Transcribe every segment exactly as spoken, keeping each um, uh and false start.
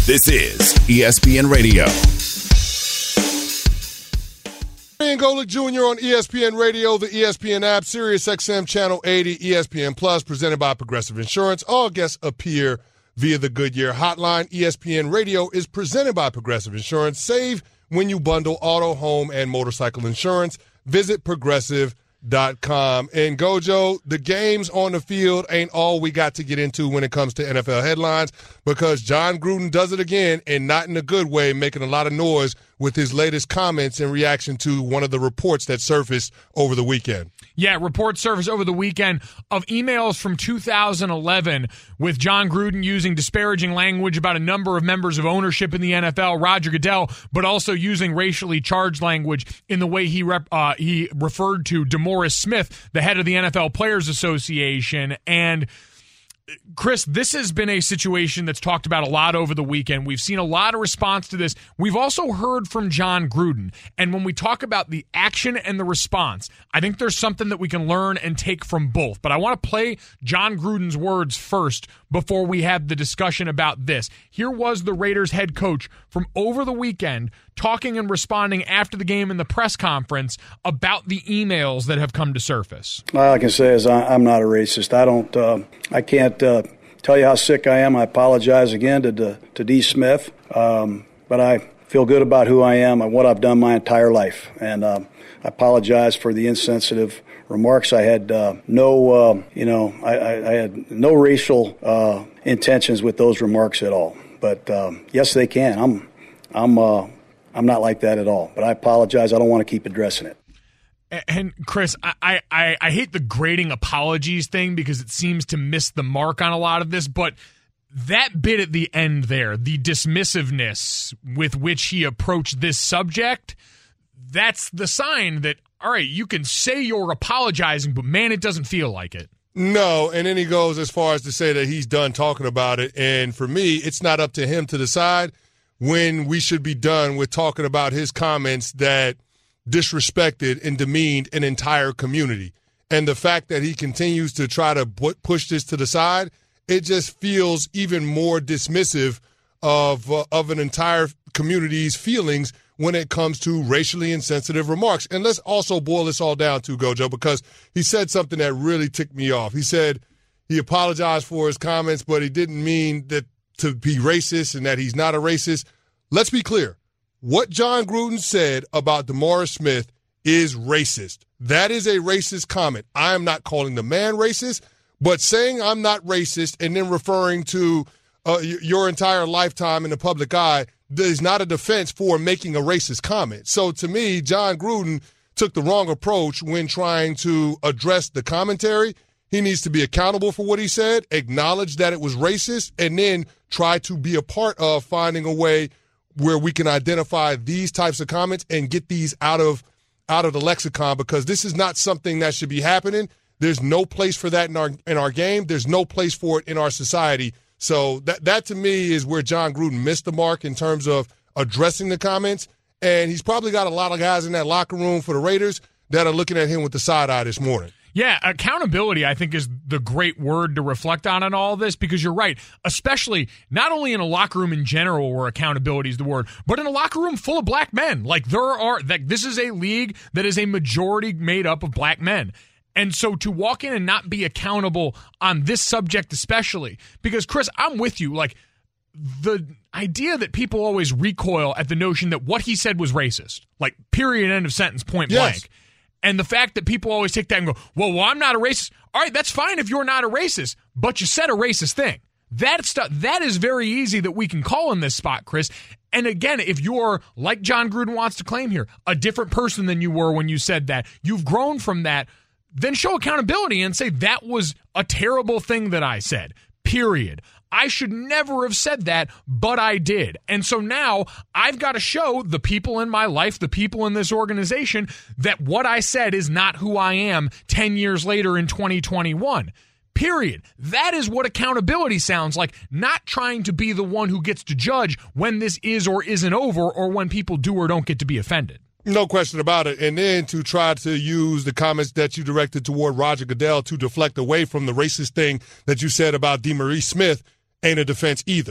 This is E S P N Radio. Ian Golick Junior on E S P N Radio, the E S P N app, Sirius X M Channel eighty, E S P N Plus, presented by Progressive Insurance. All guests appear via the Goodyear Hotline. E S P N Radio is presented by Progressive Insurance. Save when you bundle auto, home, and motorcycle insurance. Visit Progressive dot com. And Gojo, the games on the field ain't all we got to get into when it comes to N F L headlines, because Jon Gruden does it again, and not in a good way, making a lot of noise with his latest comments in reaction to one of the reports that surfaced over the weekend. Yeah, reports surfaced over the weekend of emails from two thousand eleven with Jon Gruden using disparaging language about a number of members of ownership in the N F L, Roger Goodell, but also using racially charged language in the way he rep, uh, he referred to DeMaurice Smith, the head of the N F L Players Association. And Chris, this has been a situation that's talked about a lot over the weekend. We've seen a lot of response to this. We've also heard from Jon Gruden. And when we talk about the action and the response, I think there's something that we can learn and take from both. But I want to play Jon Gruden's words first before we have the discussion about this. Here was the Raiders head coach from over the weekend talking and responding after the game in the press conference about the emails that have come to surface. All I can say is I, I'm not a racist. I don't. Uh, I can't uh, tell you how sick I am. I apologize again to to, to D. Smith, um, but I feel good about who I am and what I've done my entire life. And um, I apologize for the insensitive remarks. I had uh, no, uh, you know, I, I, I had no racial uh, intentions with those remarks at all. But um, yes, they can. I'm, I'm, uh, I'm not like that at all. But I apologize. I don't want to keep addressing it. And Chris, I, I, I hate the grading apologies thing because it seems to miss the mark on a lot of this, but that bit at the end there, the dismissiveness with which he approached this subject, that's the sign that, all right, you can say you're apologizing, but man, it doesn't feel like it. No, and then he goes as far as to say that he's done talking about it, and for me, it's not up to him to decide when we should be done with talking about his comments that disrespected and demeaned an entire community. And the fact that he continues to try to push this to the side, it just feels even more dismissive of uh, of an entire community's feelings when it comes to racially insensitive remarks. And let's also boil this all down to Gojo, because he said something that really ticked me off. He said he apologized for his comments, but he didn't mean that to be racist and that he's not a racist. Let's be clear. What Jon Gruden said about DeMaurice Smith is racist. That is a racist comment. I am not calling the man racist, but saying I'm not racist and then referring to uh, your entire lifetime in the public eye is not a defense for making a racist comment. So to me, Jon Gruden took the wrong approach when trying to address the commentary. He needs to be accountable for what he said, acknowledge that it was racist, and then try to be a part of finding a way where we can identify these types of comments and get these out of out of the lexicon, because this is not something that should be happening. There's no place for that in our in our game. There's no place for it in our society. So that that to me is where Jon Gruden missed the mark in terms of addressing the comments. And he's probably got a lot of guys in that locker room for the Raiders that are looking at him with the side eye this morning. Yeah, accountability, I think, is the great word to reflect on in all of this, because you're right, especially not only in a locker room in general where accountability is the word, but in a locker room full of black men. Like, there are, like, this is a league that is a majority made up of black men. And so to walk in and not be accountable on this subject especially, because, Chris, I'm with you, like, the idea that people always recoil at the notion that what he said was racist, like, period, end of sentence, point yes. blank. And the fact that people always take that and go, well, well, I'm not a racist. All right, that's fine if you're not a racist, but you said a racist thing. That stuff, that is very easy that we can call in this spot, Chris. And again, if you're, like Jon Gruden wants to claim here, a different person than you were when you said that, you've grown from that, then show accountability and say that was a terrible thing that I said, period. I should never have said that, but I did. And so now I've got to show the people in my life, the people in this organization, that what I said is not who I am ten years later in twenty twenty-one. Period. That is what accountability sounds like, not trying to be the one who gets to judge when this is or isn't over, or when people do or don't get to be offended. No question about it. And then to try to use the comments that you directed toward Roger Goodell to deflect away from the racist thing that you said about DeMaurice Smith ain't a defense either.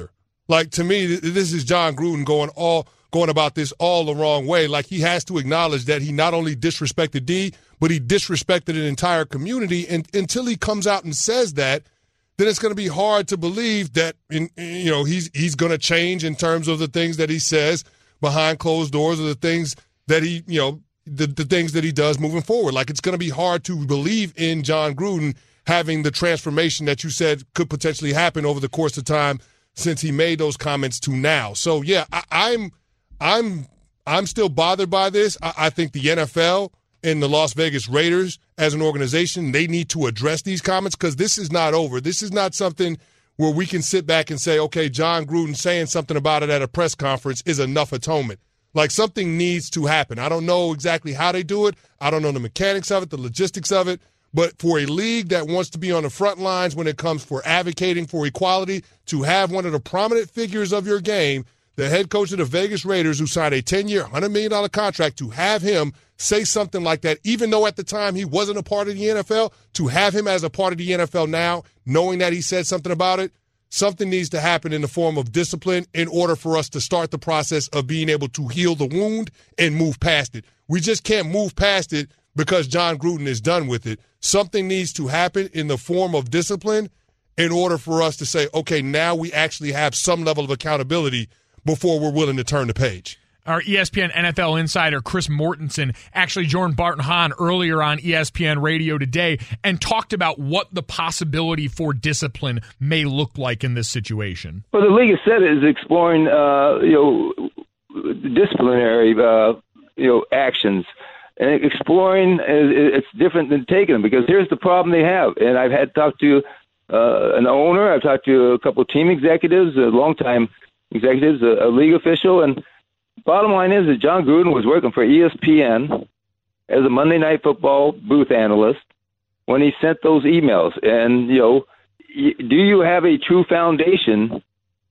Like, to me, this is Jon Gruden going all going about this all the wrong way. Like, he has to acknowledge that he not only disrespected D, but he disrespected an entire community. And until he comes out and says that, then it's going to be hard to believe that, in, you know, he's he's going to change in terms of the things that he says behind closed doors, or the things that he, you know, the, the things that he does moving forward. Like, it's going to be hard to believe in Jon Gruden having the transformation that you said could potentially happen over the course of time since he made those comments to now. So, yeah, I, I'm I'm I'm still bothered by this. I, I think the N F L and the Las Vegas Raiders as an organization, they need to address these comments, because this is not over. This is not something where we can sit back and say, okay, Jon Gruden saying something about it at a press conference is enough atonement. Like, something needs to happen. I don't know exactly how they do it. I don't know the mechanics of it, the logistics of it. But for a league that wants to be on the front lines when it comes for advocating for equality, to have one of the prominent figures of your game, the head coach of the Vegas Raiders, who signed a ten-year, one hundred million dollars contract, to have him say something like that, even though at the time he wasn't a part of the N F L, to have him as a part of the N F L now, knowing that he said something about it, something needs to happen in the form of discipline in order for us to start the process of being able to heal the wound and move past it. We just can't move past it because Jon Gruden is done with it. Something needs to happen in the form of discipline in order for us to say, okay, now we actually have some level of accountability before we're willing to turn the page. Our E S P N N F L insider, Chris Mortensen, actually joined Bart and Hahn earlier on E S P N Radio today and talked about what the possibility for discipline may look like in this situation. Well, the league has said it is exploring, uh, you know, disciplinary, uh, you know, actions. And exploring, it's different than taking them, because here's the problem they have. And I've had to talk to uh, an owner. I've talked to a couple of team executives, a longtime executives, a, a league official, and bottom line is that Jon Gruden was working for E S P N as a Monday Night Football booth analyst when he sent those emails. And, you know, do you have a true foundation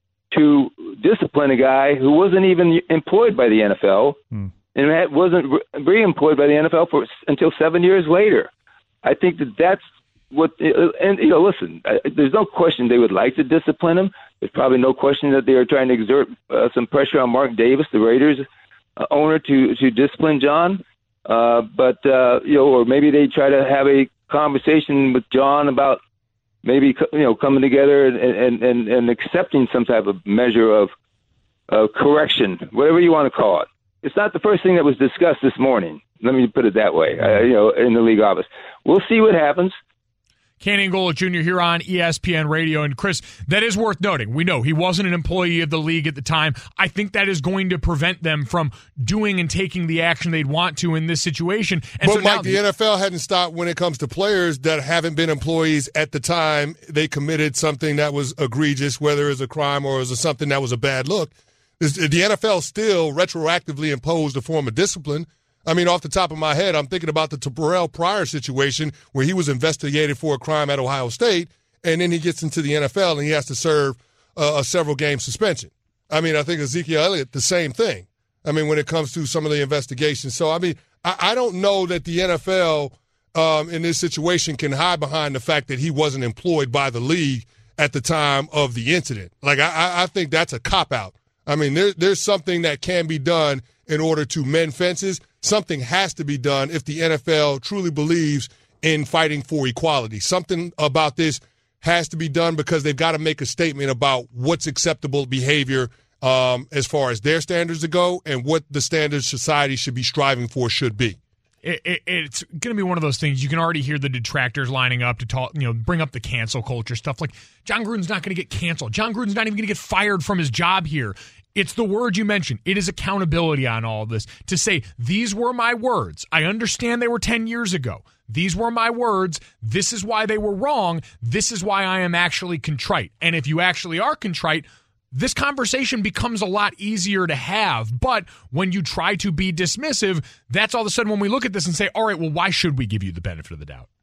to discipline a guy who wasn't even employed by the N F L hmm. and wasn't re-employed by the N F L for, until seven years later? I think that that's what – and, you know, listen, there's no question they would like to discipline him. There's probably no question that they are trying to exert uh, some pressure on Mark Davis, the Raiders uh, owner, to to discipline Jon. Uh, but, uh, you know, or maybe they try to have a conversation with Jon about maybe, you know, coming together and, and, and, and accepting some type of measure of uh, correction, whatever you want to call it. It's not the first thing that was discussed this morning. Let me put it that way, uh, you know, in the league office. We'll see what happens. Kenny Angola Junior here on E S P N Radio. And Chris, that is worth noting. We know he wasn't an employee of the league at the time. I think that is going to prevent them from doing and taking the action they'd want to in this situation. And but so Mike, now, the N F L hadn't stopped when it comes to players that haven't been employees at the time they committed something that was egregious, whether it was a crime or it was something that was a bad look. The N F L still retroactively imposed a form of discipline. I mean, off the top of my head, I'm thinking about the Terrell Pryor situation where he was investigated for a crime at Ohio State, and then he gets into the N F L and he has to serve uh, a several-game suspension. I mean, I think Ezekiel Elliott, the same thing. I mean, when it comes to some of the investigations. So, I mean, I, I don't know that the N F L um, in this situation can hide behind the fact that he wasn't employed by the league at the time of the incident. Like, I, I think that's a cop-out. I mean, there, there's something that can be done in order to mend fences. Something has to be done if the N F L truly believes in fighting for equality. Something about this has to be done because they've got to make a statement about what's acceptable behavior um, as far as their standards to go and what the standards society should be striving for should be. It, it, it's going to be one of those things. You can already hear the detractors lining up to talk, you know, bring up the cancel culture stuff. Like, Jon Gruden's not going to get canceled. Jon Gruden's not even going to get fired from his job here. It's the word you mentioned. It is accountability on all of this. To say, these were my words. I understand they were ten years ago. These were my words. This is why they were wrong. This is why I am actually contrite. And if you actually are contrite, this conversation becomes a lot easier to have. But when you try to be dismissive, that's all of a sudden when we look at this and say, all right, well, why should we give you the benefit of the doubt?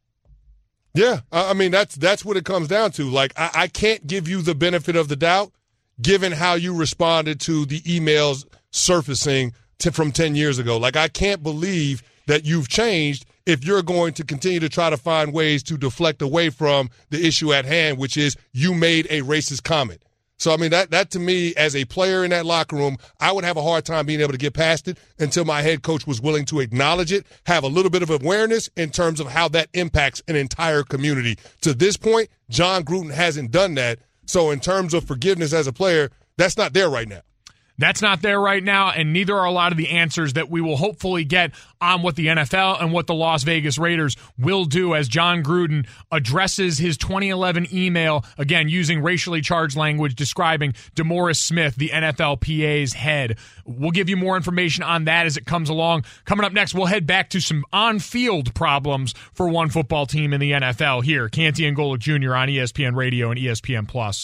Yeah, I mean, that's that's what it comes down to. Like, I, I can't give you the benefit of the doubt given how you responded to the emails surfacing to, from ten years ago. Like, I can't believe that you've changed if you're going to continue to try to find ways to deflect away from the issue at hand, which is you made a racist comment. So, I mean, that, that to me, as a player in that locker room, I would have a hard time being able to get past it until my head coach was willing to acknowledge it, have a little bit of awareness in terms of how that impacts an entire community. To this point, Jon Gruden hasn't done that. So in terms of forgiveness as a player, that's not there right now. That's not there right now, and neither are a lot of the answers that we will hopefully get on what the N F L and what the Las Vegas Raiders will do as Jon Gruden addresses his twenty eleven email, again, using racially charged language describing DeMaurice Smith, the N F L P A's head. We'll give you more information on that as it comes along. Coming up next, we'll head back to some on-field problems for one football team in the N F L here. Canty and Golic Junior on E S P N Radio and E S P N Plus.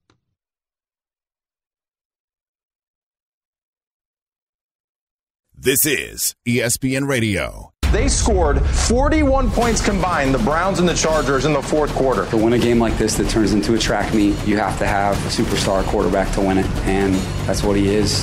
This is E S P N Radio. They scored forty-one points combined, the Browns and the Chargers, in the fourth quarter. To win a game like this that turns into a track meet, you have to have a superstar quarterback to win it, and that's what he is.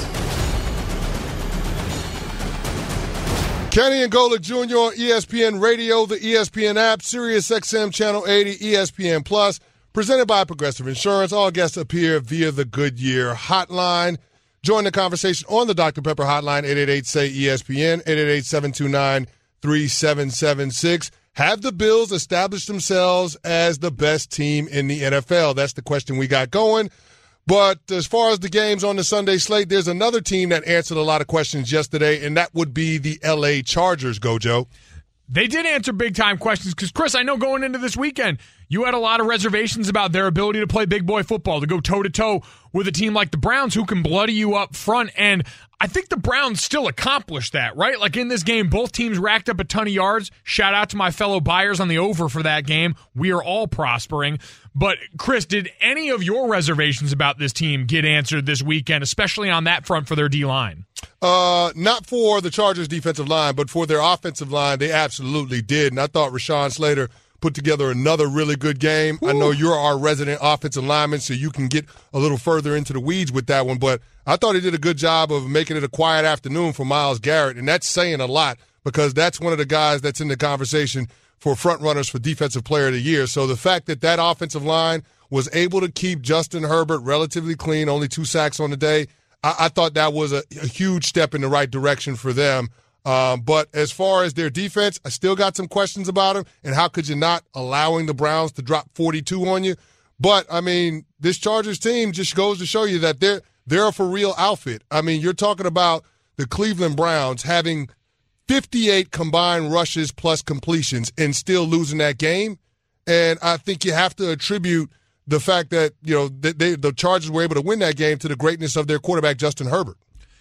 Kenny and Golic Junior on E S P N Radio, the E S P N app, Sirius X M Channel eighty, E S P N Plus, presented by Progressive Insurance. All guests appear via the Goodyear hotline. Join the conversation on the Doctor Pepper hotline, eight eight eight, S A Y, E S P N, eight eight eight, seven two nine, three seven seven six. Have the Bills established themselves as the best team in the N F L? That's the question we got going. But as far as the games on the Sunday slate, there's another team that answered a lot of questions yesterday, and that would be the L A Chargers, Gojo. They did answer big-time questions because, Chris, I know going into this weekend, you had a lot of reservations about their ability to play big boy football, to go toe-to-toe with a team like the Browns who can bloody you up front. And I think the Browns still accomplished that, right? Like in this game, both teams racked up a ton of yards. Shout out to my fellow buyers on the over for that game. We are all prospering. But, Chris, did any of your reservations about this team get answered this weekend, especially on that front for their D-line? Uh, not for the Chargers' defensive line, but for their offensive line, they absolutely did. And I thought Rashawn Slater put together another really good game. Ooh. I know you're our resident offensive lineman, so you can get a little further into the weeds with that one. But I thought he did a good job of making it a quiet afternoon for Myles Garrett, and that's saying a lot because that's one of the guys that's in the conversation for front runners for Defensive Player of the Year. So the fact that that offensive line was able to keep Justin Herbert relatively clean, only two sacks on the day, I, I thought that was a, a huge step in the right direction for them. Um, but as far as their defense, I still got some questions about them. And how could you not allowing the Browns to drop forty-two on you? But, I mean, this Chargers team just goes to show you that they're, they're a for-real outfit. I mean, you're talking about the Cleveland Browns having fifty-eight combined rushes plus completions and still losing that game. And I think you have to attribute the fact that, you know, they, they, the Chargers were able to win that game to the greatness of their quarterback, Justin Herbert.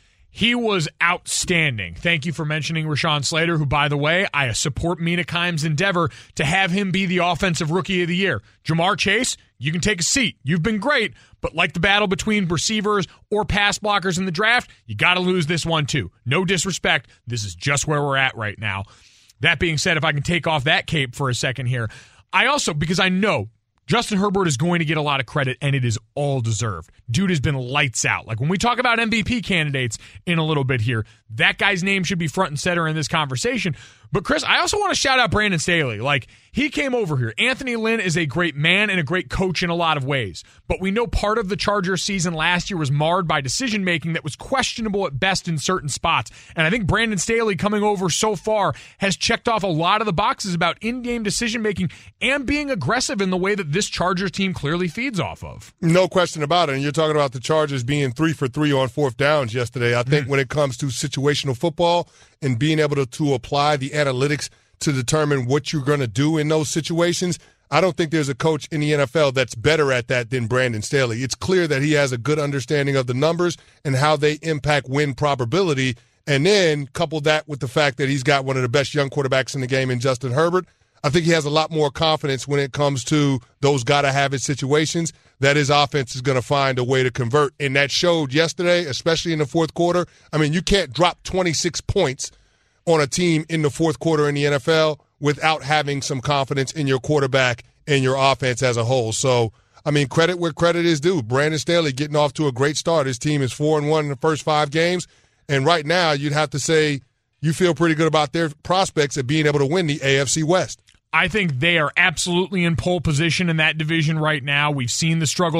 He was outstanding. Thank you for mentioning Rashawn Slater, who, by the way, I support Mina Kimes' endeavor to have him be the Offensive Rookie of the Year. Jamar Chase, you can take a seat. You've been great, but like the battle between receivers or pass blockers in the draft, you got to lose this one too. No disrespect. This is just where we're at right now. That being said, if I can take off that cape for a second here, I also, because I know Justin Herbert is going to get a lot of credit, and it is all deserved. Dude has been lights out. Like when we talk about M V P candidates in a little bit here, that guy's name should be front and center in this conversation. But, Chris, I also want to shout out Brandon Staley. Like, he came over here. Anthony Lynn is a great man and a great coach in a lot of ways. But we know part of the Chargers season last year was marred by decision-making that was questionable at best in certain spots. And I think Brandon Staley coming over so far has checked off a lot of the boxes about in-game decision-making and being aggressive in the way that this Chargers team clearly feeds off of. No question about it. And you're talking about the Chargers being three for three on fourth downs yesterday. I think mm. when it comes to situational football and being able to, to apply the analytics to determine what you're going to do in those situations, I don't think there's a coach in the N F L that's better at that than Brandon Staley. It's clear that he has a good understanding of the numbers and how they impact win probability. And then couple that with the fact that he's got one of the best young quarterbacks in the game in Justin Herbert. I think he has a lot more confidence when it comes to those gotta-have-it situations that his offense is going to find a way to convert. And that showed yesterday, especially in the fourth quarter. I mean, you can't drop twenty-six points on a team in the fourth quarter in the N F L without having some confidence in your quarterback and your offense as a whole. So, I mean, credit where credit is due. Brandon Staley getting off to a great start. His team is four and one in the first five games. And right now, you'd have to say you feel pretty good about their prospects of being able to win the A F C West. I think they are absolutely in pole position in that division right now. We've seen the struggles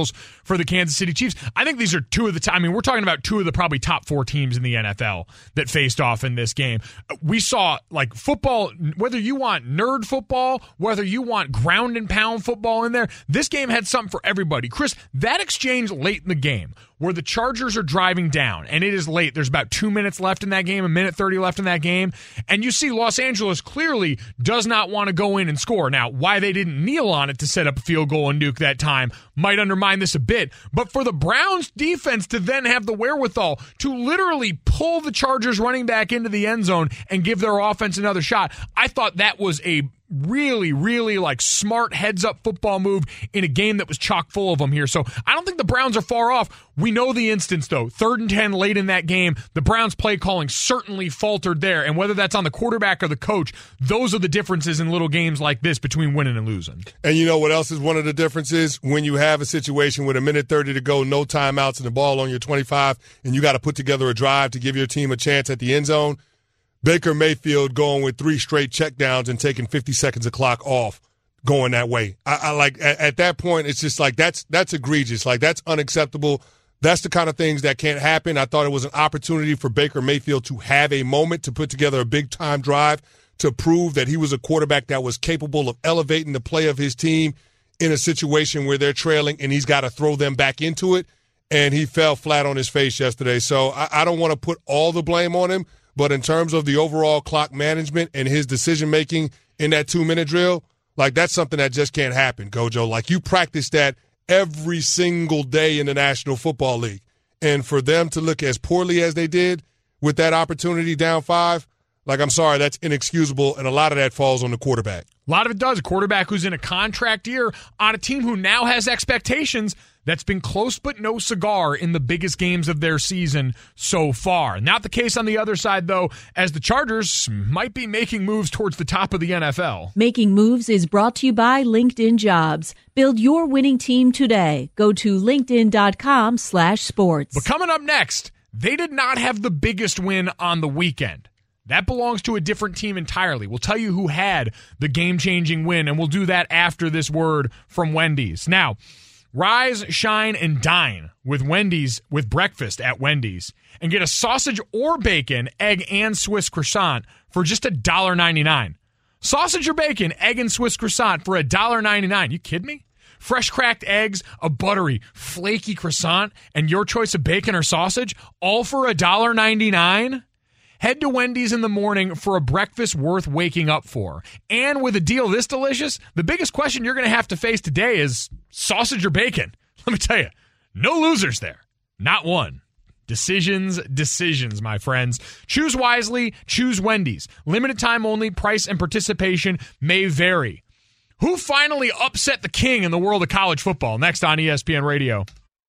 for the Kansas City Chiefs. I think these are two of the t- I mean, we're talking about two of the probably top four teams in the N F L that faced off in this game. We saw like football, whether you want nerd football, whether you want ground and pound football in there, this game had something for everybody. Chris, that exchange late in the game where the Chargers are driving down, and it is late. There's about two minutes left in that game, a minute thirty left in that game, and you see Los Angeles clearly does not want to go in and score. Now, why they didn't kneel on it to set up a field goal and nuke that time might undermine this a bit, but for the Browns defense to then have the wherewithal to literally pull the Chargers running back into the end zone and give their offense another shot, I thought that was a really, really like smart heads-up football move in a game that was chock full of them here. So I don't think the Browns are far off. We know the instance, though. Third and ten late in that game, the Browns' play calling certainly faltered there. And whether that's on the quarterback or the coach, those are the differences in little games like this between winning and losing. And you know what else is one of the differences? When you have a situation with a minute thirty to go, no timeouts, and the ball on your twenty-five, and you got to put together a drive to give your team a chance at the end zone. Baker Mayfield going with three straight checkdowns and taking fifty seconds of clock off, going that way. I, I like at, at that point, it's just like that's that's egregious. Like that's unacceptable. That's the kind of things that can't happen. I thought it was an opportunity for Baker Mayfield to have a moment to put together a big time drive to prove that he was a quarterback that was capable of elevating the play of his team in a situation where they're trailing and he's got to throw them back into it. And he fell flat on his face yesterday. So I, I don't want to put all the blame on him. But in terms of the overall clock management and his decision-making in that two-minute drill, like that's something that just can't happen, Gojo. Like you practice that every single day in the National Football League. And for them to look as poorly as they did with that opportunity down five, like I'm sorry, that's inexcusable, and a lot of that falls on the quarterback. A lot of it does. A quarterback who's in a contract year on a team who now has expectations that's been close but no cigar in the biggest games of their season so far. Not the case on the other side, though, as the Chargers might be making moves towards the top of the N F L. Making Moves is brought to you by LinkedIn Jobs. Build your winning team today. Go to linkedin.com slash sports. But coming up next, they did not have the biggest win on the weekend. That belongs to a different team entirely. We'll tell you who had the game-changing win, and we'll do that after this word from Wendy's. Now, rise, shine, and dine with Wendy's with breakfast at Wendy's and get a sausage or bacon, egg, and Swiss croissant for just one dollar and ninety-nine cents. Sausage or bacon, egg, and Swiss croissant for one dollar and ninety-nine cents. You kidding me? Fresh cracked eggs, a buttery, flaky croissant, and your choice of bacon or sausage, all for one dollar and ninety-nine cents? Head to Wendy's in the morning for a breakfast worth waking up for. And with a deal this delicious, the biggest question you're going to have to face today is sausage or bacon. Let me tell you, no losers there. Not one. Decisions, decisions, my friends. Choose wisely, choose Wendy's. Limited time only, price and participation may vary. Who finally upset the king in the world of college football? Next on E S P N Radio.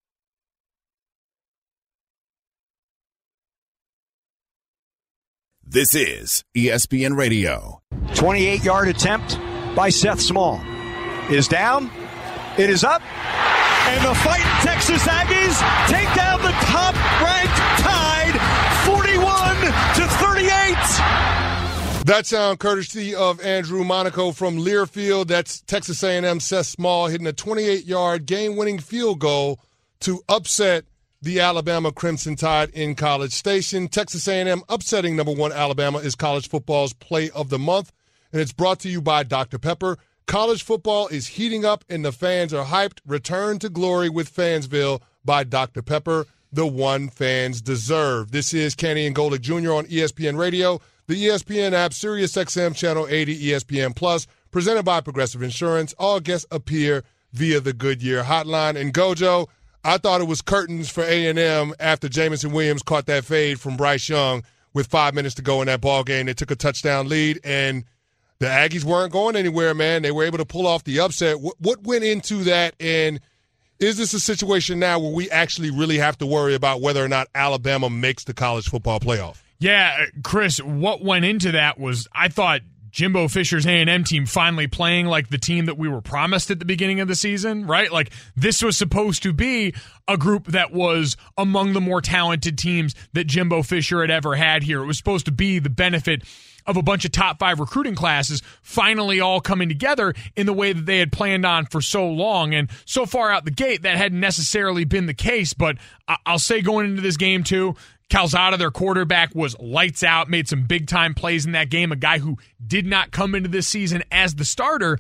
This is E S P N Radio. twenty-eight-yard attempt by Seth Small. It is down. It is up. And the fighting Texas Aggies take down the top-ranked Tide forty-one to thirty-eight. That sound courtesy of Andrew Monaco from Learfield. That's Texas A and M Seth Small hitting a twenty-eight-yard game-winning field goal to upset the Alabama Crimson Tide in College Station. Texas A and M upsetting number one Alabama is college football's play of the month, and it's brought to you by Doctor Pepper. College football is heating up, and the fans are hyped. Return to glory with Fansville by Doctor Pepper, the one fans deserve. This is Kenny and Golick Junior on E S P N Radio, the E S P N app, Sirius X M Channel eighty, E S P N Plus, presented by Progressive Insurance. All guests appear via the Goodyear Hotline. And Gojo, I thought it was curtains for A and M after Jamison Williams caught that fade from Bryce Young with five minutes to go in that ball game. They took a touchdown lead, and the Aggies weren't going anywhere, man. They were able to pull off the upset. What, what went into that, and is this a situation now where we actually really have to worry about whether or not Alabama makes the college football playoff? Yeah, Chris, what went into that was I thought Jimbo Fisher's A and M team finally playing like the team that we were promised at the beginning of the season, right? Like this was supposed to be a group that was among the more talented teams that Jimbo Fisher had ever had here. It was supposed to be the benefit of a bunch of top five recruiting classes finally all coming together in the way that they had planned on for so long. And so far out the gate, that hadn't necessarily been the case. But I'll say going into this game, too, Calzada, their quarterback, was lights out, made some big-time plays in that game, a guy who did not come into this season as the starter.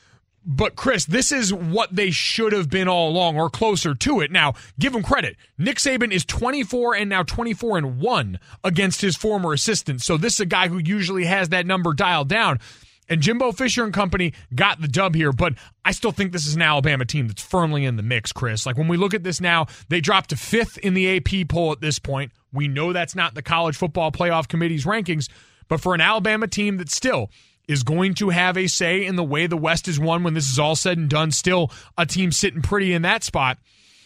But, Chris, this is what they should have been all along, or closer to it. Now, give them credit. Nick Saban is twenty-four and now twenty-four and one against his former assistant. So this is a guy who usually has that number dialed down. And Jimbo Fisher and company got the dub here, but I still think this is an Alabama team that's firmly in the mix, Chris. Like, when we look at this now, they dropped to fifth in the A P poll at this point. We know that's not the College Football Playoff Committee's rankings, but for an Alabama team that still is going to have a say in the way the West is won when this is all said and done, still a team sitting pretty in that spot,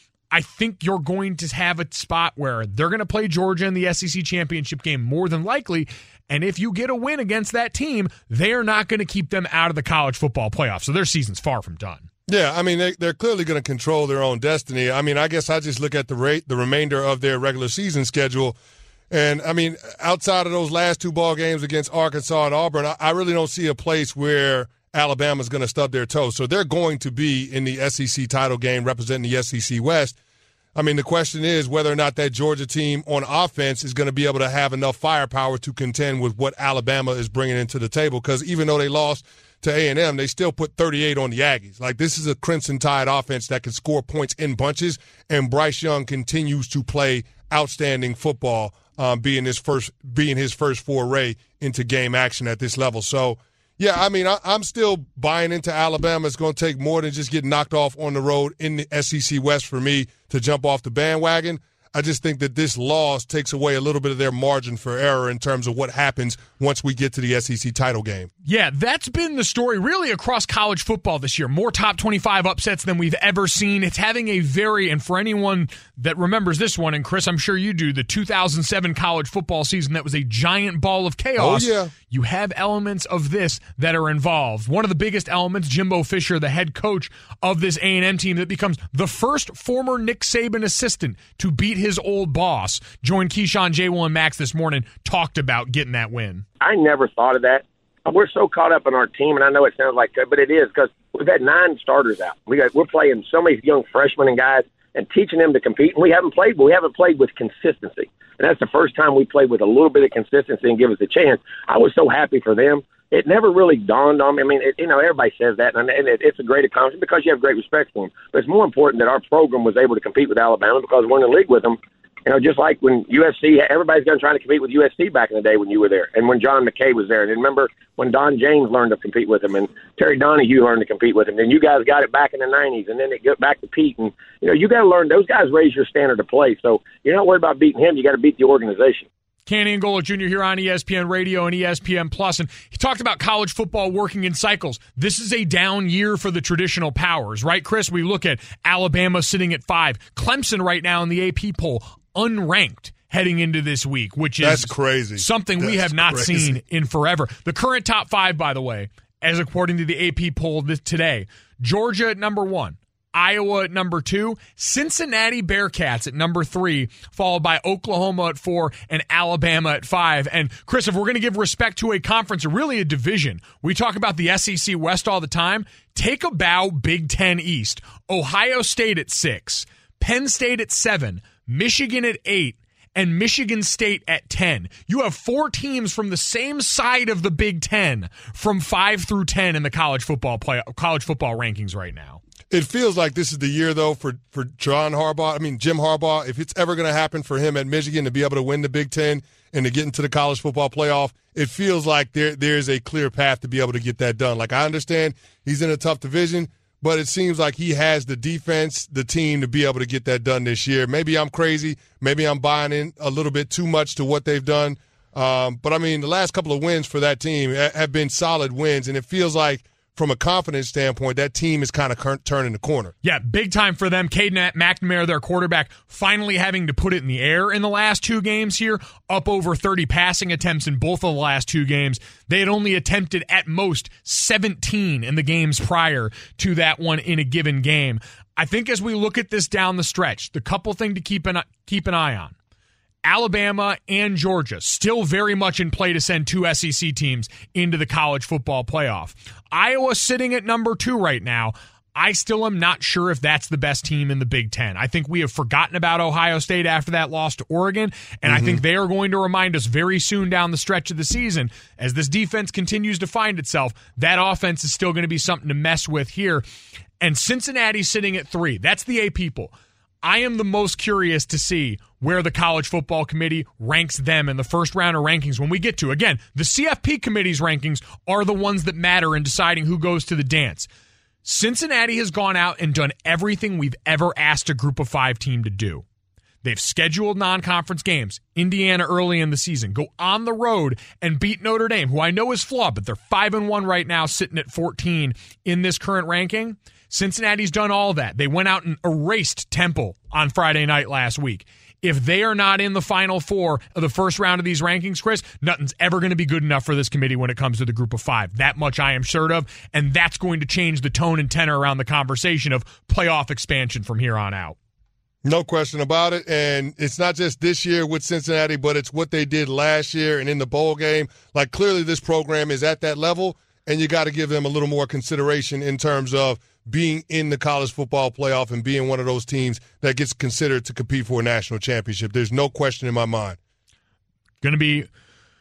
I think you're going to have a spot where they're going to play Georgia in the S E C championship game more than likely, and if you get a win against that team, they are not going to keep them out of the college football playoff, so their season's far from done. Yeah, I mean, they, they're clearly going to control their own destiny. I mean, I guess I just look at the rate, the remainder of their regular season schedule. And, I mean, outside of those last two ball games against Arkansas and Auburn, I, I really don't see a place where Alabama's going to stub their toe. So they're going to be in the S E C title game representing the S E C West. I mean, the question is whether or not that Georgia team on offense is going to be able to have enough firepower to contend with what Alabama is bringing into the table. Because even though they lost to A and M, they still put thirty-eight on the Aggies. Like, this is a Crimson Tide offense that can score points in bunches, and Bryce Young continues to play outstanding football. Um, being his first being his first foray into game action at this level. So, yeah, I mean, I, I'm still buying into Alabama. It's going to take more than just getting knocked off on the road in the S E C West for me to jump off the bandwagon. I just think that this loss takes away a little bit of their margin for error in terms of what happens once we get to the S E C title game. Yeah, that's been the story really across college football this year. More top twenty-five upsets than we've ever seen. It's having a very, and for anyone that remembers this one, and Chris, I'm sure you do, the two thousand seven college football season that was a giant ball of chaos. Oh, yeah. You have elements of this that are involved. One of the biggest elements, Jimbo Fisher, the head coach of this A and M team that becomes the first former Nick Saban assistant to beat his old boss, joined Keyshawn, J. Will, and Max this morning, talked about getting that win. I never thought of that. We're so caught up in our team, and I know it sounds like, but it is because we've had nine starters out. We got, we're playing so many young freshmen and guys and teaching them to compete, and we haven't played, but we haven't played with consistency. And that's the first time we played with a little bit of consistency and give us a chance. I was so happy for them. It never really dawned on me. I mean, it, you know, everybody says that, and, and it, it's a great accomplishment because you have great respect for them. But it's more important that our program was able to compete with Alabama because we're in the league with them. You know, just like when U S C, everybody's going to try to compete with U S C back in the day when you were there, and when John McKay was there. And remember when Don James learned to compete with him, and Terry Donahue learned to compete with him. And you guys got it back in the nineties, and then it got back to Pete. And, you know, you got to learn. Those guys raise your standard of play. So you're not worried about beating him. You got to beat the organization. Kenny Angola Junior here on E S P N Radio and E S P N Plus, and he talked about college football working in cycles. This is a down year for the traditional powers, right, Chris? We look at Alabama sitting at five. Clemson right now in the A P poll, unranked heading into this week, which is That's crazy. something That's we have not crazy. seen in forever. The current top five, by the way, as according to the A P poll this, today, Georgia at number one, Iowa at number two, Cincinnati Bearcats at number three, followed by Oklahoma at four, and Alabama at five. And, Chris, if we're going to give respect to a conference, or really a division, we talk about the S E C West all the time. Take a bow, Big Ten East. Ohio State at six, Penn State at seven, Michigan at eight, and Michigan State at ten. You have four teams from the same side of the Big Ten from five through ten in the college football play, college football rankings right now. It feels like this is the year, though, for, for John Harbaugh. I mean, Jim Harbaugh, if it's ever going to happen for him at Michigan to be able to win the Big Ten and to get into the college football playoff, it feels like there there's a clear path to be able to get that done. Like, I understand he's in a tough division, but it seems like he has the defense, the team to be able to get that done this year. Maybe I'm crazy. Maybe I'm buying in a little bit too much to what they've done. Um, but, I mean, the last couple of wins for that team have been solid wins, and it feels like from a confidence standpoint, that team is kind of turning the corner. Yeah, big time for them. Caden McNamara, their quarterback, finally having to put it in the air in the last two games here, up over thirty passing attempts in both of the last two games. They had only attempted at most seventeen in the games prior to that one in a given game. I think as we look at this down the stretch, the couple thing to keep an keep an eye on. Alabama and Georgia still very much in play to send two S E C teams into the college football playoff. Iowa sitting at number two right now. I still am not sure if that's the best team in the Big Ten. I think we have forgotten about Ohio State after that loss to Oregon, and mm-hmm. I think they are going to remind us very soon down the stretch of the season, as this defense continues to find itself, that offense is still going to be something to mess with here. And Cincinnati's sitting at three. That's the A people. I am the most curious to see where the College Football Committee ranks them in the first round of rankings when we get to. Again, the C F P Committee's rankings are the ones that matter in deciding who goes to the dance. Cincinnati has gone out and done everything we've ever asked a group of five team to do. They've scheduled non-conference games. Indiana early in the season. Go on the road and beat Notre Dame, who I know is flawed, but they're five and one right now, sitting at fourteen in this current ranking. Cincinnati's done all that. They went out and erased Temple on Friday night last week. If they are not in the Final Four of the first round of these rankings, Chris, nothing's ever going to be good enough for this committee when it comes to the group of five. That much I am sure of, and that's going to change the tone and tenor around the conversation of playoff expansion from here on out. No question about it, and it's not just this year with Cincinnati, but it's what they did last year and in the bowl game. Like, clearly this program is at that level, and you got to give them a little more consideration in terms of being in the college football playoff and being one of those teams that gets considered to compete for a national championship. There's no question in my mind. Going to be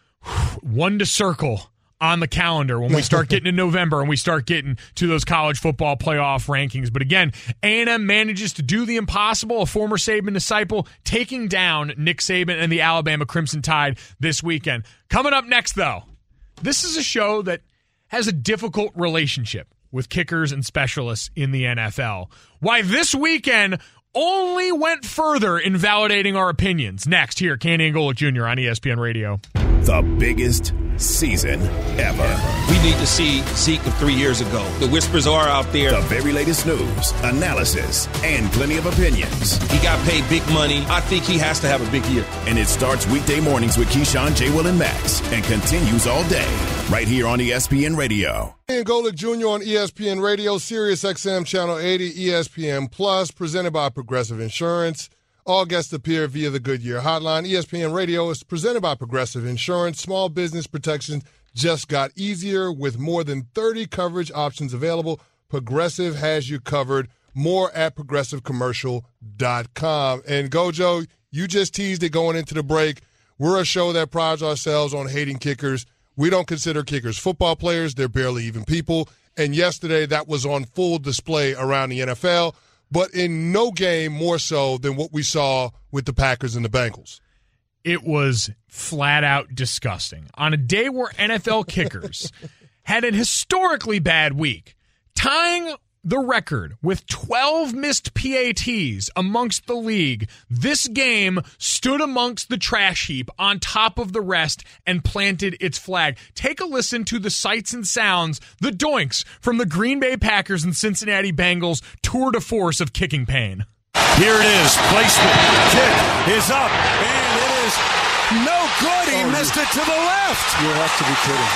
one to circle on the calendar when we start getting in November and we start getting to those college football playoff rankings. But again, A and M manages to do the impossible, a former Saban disciple, taking down Nick Saban and the Alabama Crimson Tide this weekend. Coming up next, though, this is a show that has a difficult relationship with kickers and specialists in the N F L. Why this weekend only went further in validating our opinions. Next, here, Canty and Golick Junior on E S P N Radio. The biggest season ever. We need to see Zeke of three years ago. The whispers are out there. The very latest news, analysis, and plenty of opinions. He got paid big money. I think he has to have a big year. And it starts weekday mornings with Keyshawn, J. Will, and Max, and continues all day right here on E S P N Radio. And Golick Junior on E S P N Radio, Sirius X M Channel eighty, E S P N Plus, presented by Progressive Insurance. All guests appear via the Goodyear Hotline. E S P N Radio is presented by Progressive Insurance. Small business protection just got easier with more than thirty coverage options available. Progressive has you covered. More at progressive commercial dot com. And Gojo, you just teased it going into the break. We're a show that prides ourselves on hating kickers. We don't consider kickers football players. They're barely even people. And yesterday, that was on full display around the N F L, but in no game more so than what we saw with the Packers and the Bengals. It was flat out disgusting. On a day where N F L kickers had an historically bad week, tying the record with twelve missed P A Ts amongst the league, this game stood amongst the trash heap on top of the rest and planted its flag. Take a listen to the sights and sounds, the doinks, from the Green Bay Packers and Cincinnati Bengals tour de force of kicking pain. Here it is. Placement. Kick is up. And it is no good. He oh, missed it to the left. You have to be kidding.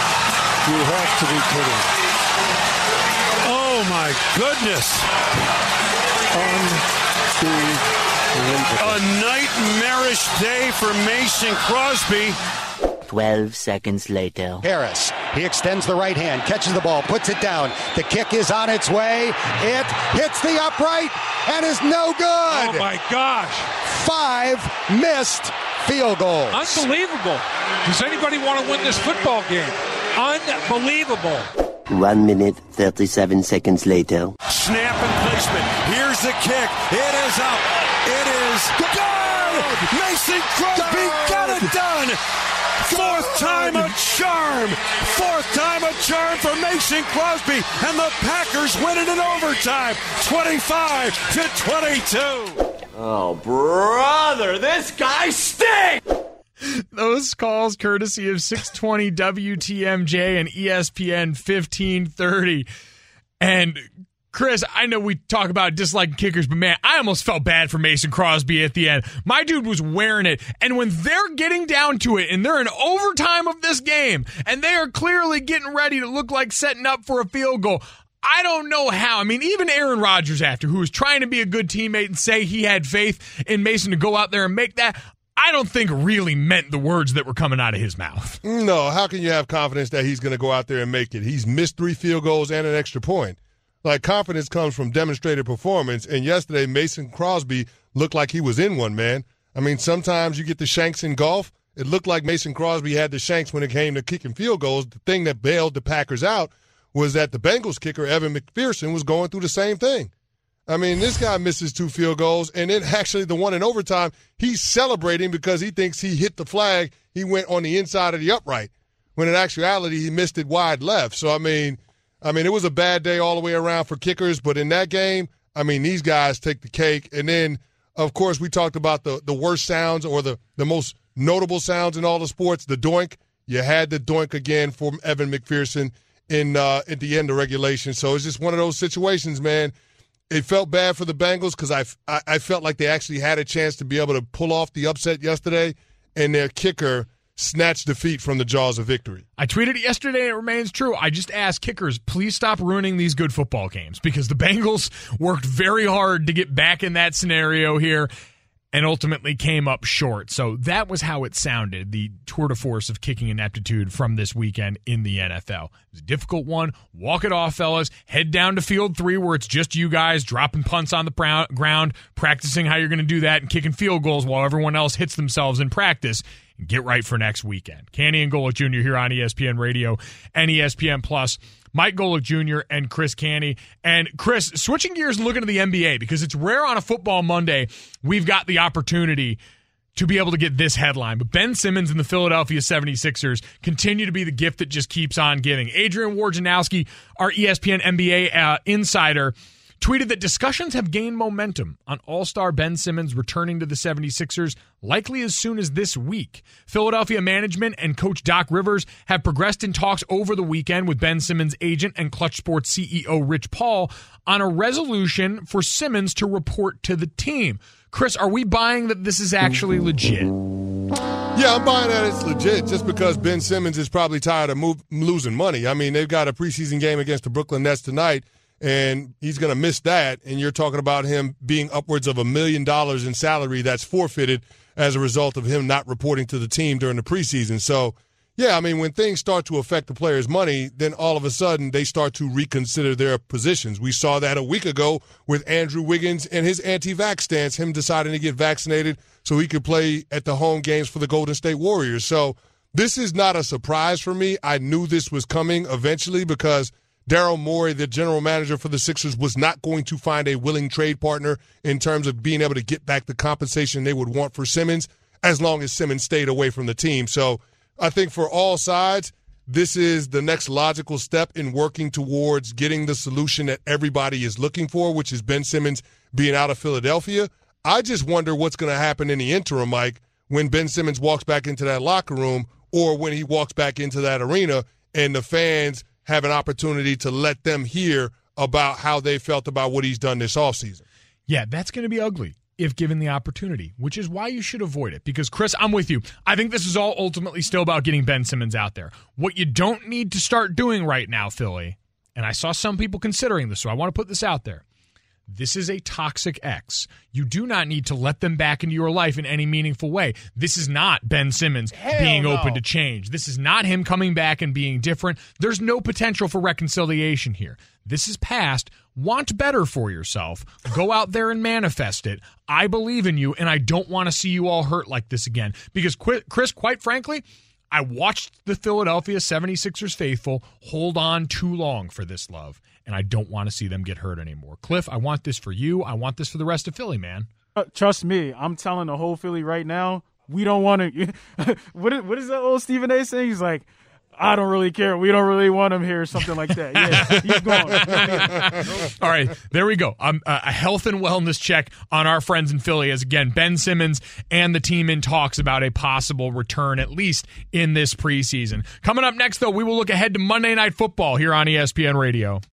You have to be kidding. Oh, my goodness. Unbelievable. A nightmarish day for Mason Crosby. Twelve seconds later. Harris, he extends the right hand, catches the ball, puts it down. The kick is on its way. It hits the upright and is no good. Oh, my gosh. Five missed field goals. Unbelievable. Does anybody want to win this football game? Unbelievable. One minute, thirty-seven seconds later. Snap and placement. Here's the kick. It is up. It is good. Mason Crosby got it done. Fourth time a charm. Fourth time a charm for Mason Crosby. And the Packers win it in overtime. twenty-five to twenty-two. Oh, brother, this guy stinks. Those calls courtesy of six twenty W T M J and E S P N fifteen thirty. And Chris, I know we talk about disliking kickers, but man, I almost felt bad for Mason Crosby at the end. My dude was wearing it. And when they're getting down to it and they're in overtime of this game and they are clearly getting ready to look like setting up for a field goal, I don't know how. I mean, even Aaron Rodgers after, who was trying to be a good teammate and say he had faith in Mason to go out there and make that, I don't think really meant the words that were coming out of his mouth. No, how can you have confidence that he's going to go out there and make it? He's missed three field goals and an extra point. Like, confidence comes from demonstrated performance, and yesterday Mason Crosby looked like he was in one, man. I mean, sometimes you get the shanks in golf. It looked like Mason Crosby had the shanks when it came to kicking field goals. The thing that bailed the Packers out was that the Bengals kicker, Evan McPherson, was going through the same thing. I mean, this guy misses two field goals, and then actually the one in overtime, he's celebrating because he thinks he hit the flag. He went on the inside of the upright, when in actuality he missed it wide left. So, I mean, I mean, it was a bad day all the way around for kickers, but in that game, I mean, these guys take the cake. And then, of course, we talked about the, the worst sounds or the, the most notable sounds in all the sports, the doink. You had the doink again from Evan McPherson in uh, at the end of regulation. So it's just one of those situations, man. It felt bad for the Bengals because I, I, I felt like they actually had a chance to be able to pull off the upset yesterday, and their kicker snatched defeat from the jaws of victory. I tweeted it yesterday, and it remains true. I just asked kickers, please stop ruining these good football games, because the Bengals worked very hard to get back in that scenario here and ultimately came up short. So that was how it sounded, the tour de force of kicking ineptitude from this weekend in the N F L. It was a difficult one. Walk it off, fellas. Head down to field three where it's just you guys dropping punts on the ground, practicing how you're going to do that, and kicking field goals while everyone else hits themselves in practice. And get right for next weekend. Canty and Golic Junior here on E S P N Radio and E S P N Plus. Mike Golic Junior and Chris Canty. And Chris, switching gears and looking at the N B A, because it's rare on a football Monday we've got the opportunity to be able to get this headline. But Ben Simmons and the Philadelphia seventy-sixers continue to be the gift that just keeps on giving. Adrian Wojnarowski, our E S P N N B A uh, insider, tweeted that discussions have gained momentum on All-Star Ben Simmons returning to the seventy-sixers likely as soon as this week. Philadelphia management and coach Doc Rivers have progressed in talks over the weekend with Ben Simmons' agent and Clutch Sports C E O Rich Paul on a resolution for Simmons to report to the team. Chris, are we buying that this is actually legit? Yeah, I'm buying that it's legit just because Ben Simmons is probably tired of move, losing money. I mean, they've got a preseason game against the Brooklyn Nets tonight, and he's going to miss that, and you're talking about him being upwards of a million dollars in salary that's forfeited as a result of him not reporting to the team during the preseason. So, yeah, I mean, when things start to affect the player's money, then all of a sudden they start to reconsider their positions. We saw that a week ago with Andrew Wiggins and his anti-vax stance, him deciding to get vaccinated so he could play at the home games for the Golden State Warriors. So this is not a surprise for me. I knew this was coming eventually because Daryl Morey, the general manager for the Sixers, was not going to find a willing trade partner in terms of being able to get back the compensation they would want for Simmons as long as Simmons stayed away from the team. So I think for all sides, this is the next logical step in working towards getting the solution that everybody is looking for, which is Ben Simmons being out of Philadelphia. I just wonder what's going to happen in the interim, Mike, when Ben Simmons walks back into that locker room or when he walks back into that arena and the fans have an opportunity to let them hear about how they felt about what he's done this offseason. Yeah, that's going to be ugly if given the opportunity, which is why you should avoid it. Because, Chris, I'm with you. I think this is all ultimately still about getting Ben Simmons out there. What you don't need to start doing right now, Philly, and I saw some people considering this, so I want to put this out there. This is a toxic ex. You do not need to let them back into your life in any meaningful way. This is not Ben Simmons Hell being no. open to change. This is not him coming back and being different. There's no potential for reconciliation here. This is past. Want better for yourself. Go out there and manifest it. I believe in you, and I don't want to see you all hurt like this again. Because, Chris, quite frankly, I watched the Philadelphia seventy-sixers faithful hold on too long for this love, and I don't want to see them get hurt anymore. Cliff, I want this for you. I want this for the rest of Philly, man. Uh, trust me, I'm telling the whole Philly right now, we don't want to – what is, what is that old Stephen A. saying? He's like, I don't really care. We don't really want him here, something like that. Yeah, he's gone. All right, there we go. Um, uh, a health and wellness check on our friends in Philly as, again, Ben Simmons and the team in talks about a possible return, at least in this preseason. Coming up next, though, we will look ahead to Monday Night Football here on E S P N Radio.